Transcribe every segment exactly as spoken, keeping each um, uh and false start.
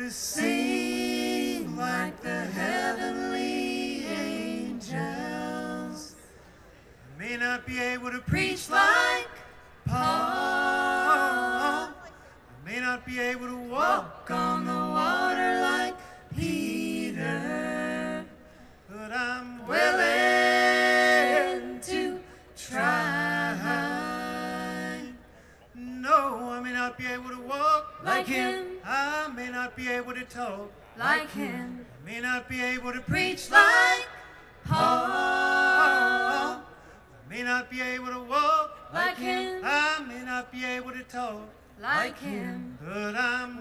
to sing like the heavenly angels. I may not be able to preach like Paul. I may not be able to walk on the water like Peter, but I'm willing to try. No, I may not be able to walk like him. I may not be able to talk like him. I may not be able to preach like Paul. I may not be able to walk like him. I may not be able to talk like him. but I'm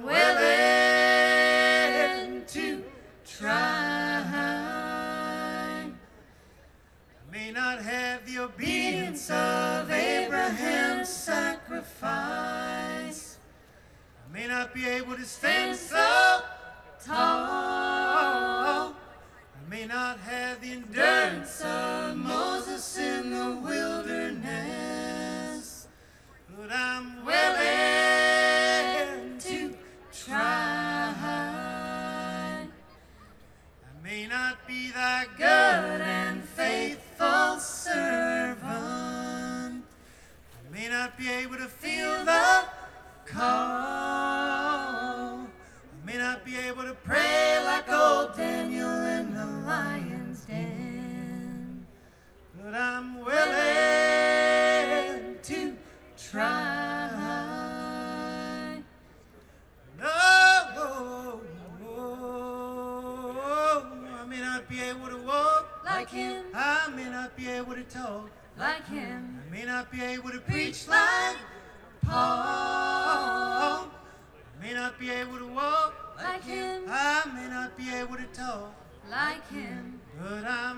willing to try. I may not have the obedience of Abraham's sacrifice. I may not be able to stand so tall. I may not have the endurance of Moses in the wilderness, but I'm willing to try. I may not be thy good and faithful servant. I may not be able to feel the call. I may not be able to pray like old Daniel in the lion's den, but I'm willing to try. No, I may not be able to walk like him. I may not be able to talk like him. I may not be able to preach like Paul. I may not be able to walk like him. I may not be able to talk like him. but I'm